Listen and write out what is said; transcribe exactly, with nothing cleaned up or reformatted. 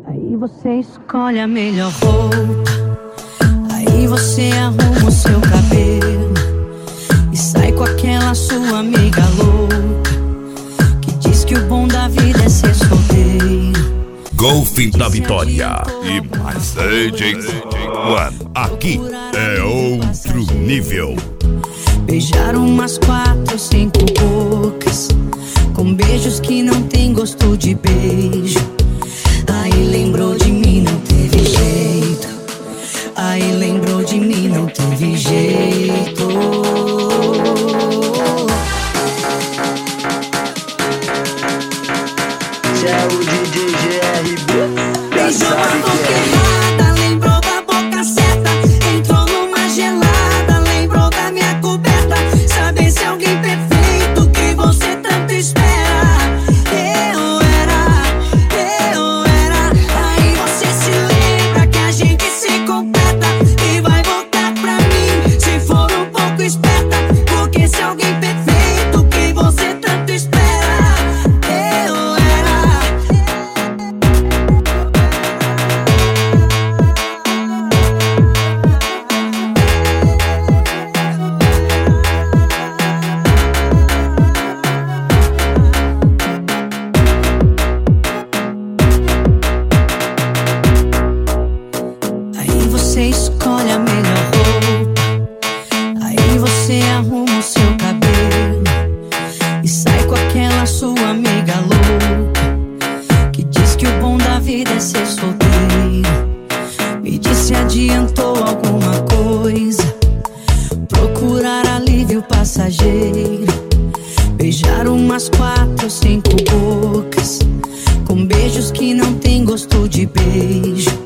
Aí você escolhe a melhor roupa, aí você arruma o seu cabelo e sai com aquela sua amiga louca que diz que o bom da vida é ser solteiro. Golfe da Vitória e mais D J One. Aqui é outro nível. Beijar umas quatro, cinco bocas com beijos que não tem gosto de beijo. Aí lembrou de mim, não teve jeito. Aí lembrou de mim, não teve jeito. Se é o D J G R B, beijou a boca errada, lembrou da boca certa. Entrou numa gelada, lembrou da minha coberta. Saber se alguém perfeito que você tanto espera. Eu era, eu era. Aí você se lembra que a gente se completa e vai voltar pra mim se for um pouco esperta. Porque se alguém perfeito que você tanto espera. Eu era. Aí você escolhe a melhor roupa, aí você arruma o seu cabelo e sai com aquela sua amiga louca que diz que o bom da vida é ser solteiro. Me diz se adiantou alguma coisa, procurar alívio passageiro. Beijar umas quatro, cinco bocas com beijos que não tem gosto de beijo.